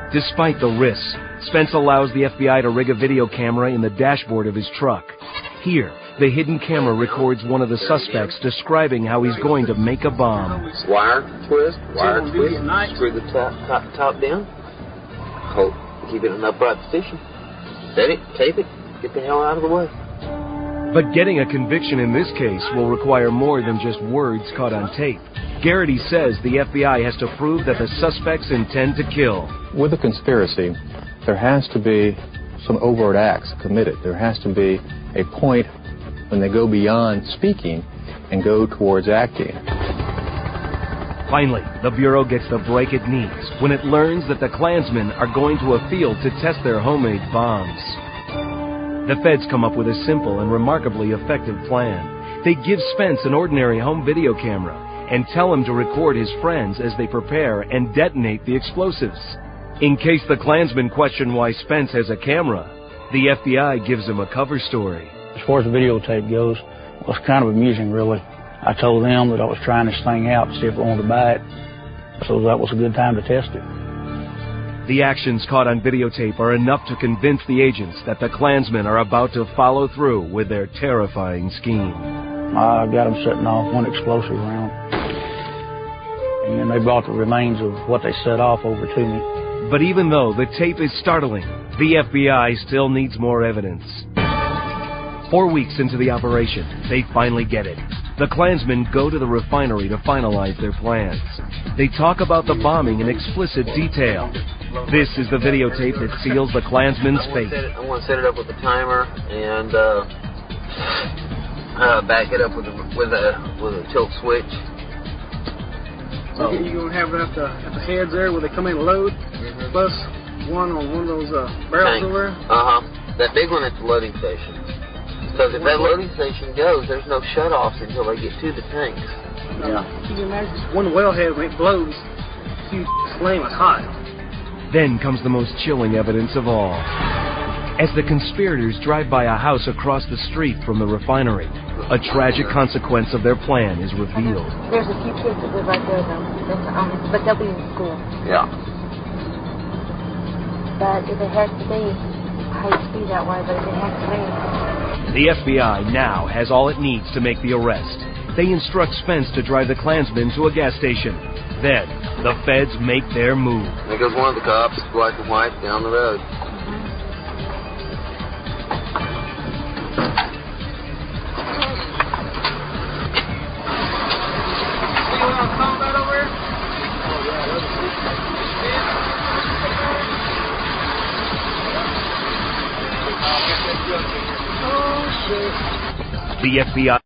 Despite the risks, Spence allows the FBI to rig a video camera in the dashboard of his truck. Here, the hidden camera records one of the suspects describing how he's going to make a bomb. Wire twist, screw the top down, keep it in an upright position, set it, tape it, get the hell out of the way. But getting a conviction in this case will require more than just words caught on tape. Garrity says the FBI has to prove that the suspects intend to kill. With a conspiracy, there has to be some overt acts committed. There has to be a point when they go beyond speaking and go towards acting. Finally, the Bureau gets the break it needs when it learns that the Klansmen are going to a field to test their homemade bombs. The feds come up with a simple and remarkably effective plan. They give Spence an ordinary home video camera and tell him to record his friends as they prepare and detonate the explosives. In case the Klansmen question why Spence has a camera, the FBI gives him a cover story. As far as the videotape goes, it was kind of amusing, really. I told them that I was trying this thing out to see if they wanted to buy it, so that was a good time to test it. The actions caught on videotape are enough to convince the agents that the Klansmen are about to follow through with their terrifying scheme. I got them setting off one explosive round, and then they brought the remains of what they set off over to me. But even though the tape is startling, the FBI still needs more evidence. 4 weeks into the operation, they finally get it. The Klansmen go to the refinery to finalize their plans. They talk about the bombing in explicit detail. This is the videotape that seals the Klansmen's fate. I want to set it up with a timer and back it up with a tilt switch. So you're going to have it at the heads there where they come in and load, plus one on one of those barrels over there? That big one at the loading station. Because if that loading station goes, there's no shut-offs until they get to the tanks. Yeah. You can imagine just one wellhead when it blows, huge flame is hot. Then comes the most chilling evidence of all. As the conspirators drive by a house across the street from the refinery, a tragic consequence of their plan is revealed. There's a few kids that live right there, though, but they'll be in school. Yeah. But if it has to be, I hate to be that way, but if it has to be. The FBI now has all it needs to make the arrest. They instruct Spence to drive the Klansmen to a gas station. Then, the feds make their move. There goes one of the cops, black and white, down the road. See what I'm talking about over here? Oh, shit. The FBI